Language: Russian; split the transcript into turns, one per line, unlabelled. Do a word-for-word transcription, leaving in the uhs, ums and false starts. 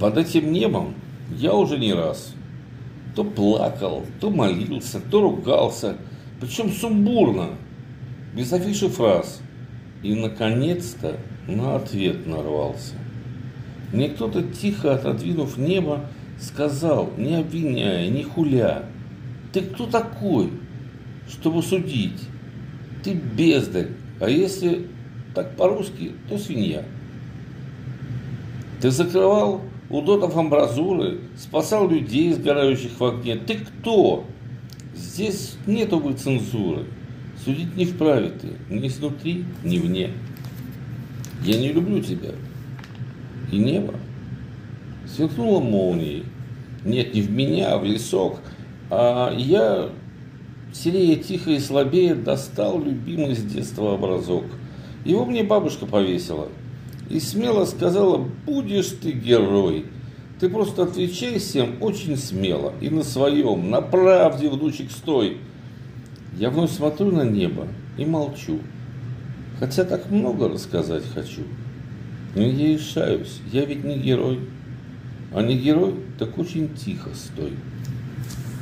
Под этим небом я уже не раз то плакал, то молился, то ругался, причем сумбурно, без афиши фраз. И, наконец-то, на ответ нарвался. Мне кто-то, тихо отодвинув небо, сказал, не обвиняя, не хуля: ты кто такой, чтобы судить? Ты бездарь, а если так по-русски, то свинья. Ты закрывал у дотов амбразуры, спасал людей, сгорающих в огне. Ты кто? Здесь нету бы цензуры. Судить не вправе ты, ни снутри, ни вне. Я не люблю тебя. И небо сверкнуло молнией. Нет, не в меня, а в лесок. А я, серея тихо и слабее, достал любимый с детства образок. Его мне бабушка повесила. И смело сказала: будешь ты герой. Ты просто отвечай всем очень смело. И на своем, на правде, внучек, стой. Я вновь смотрю на небо и молчу. Хотя так много рассказать хочу. Но я решаюсь, я ведь не герой. А не герой, так очень тихо стой.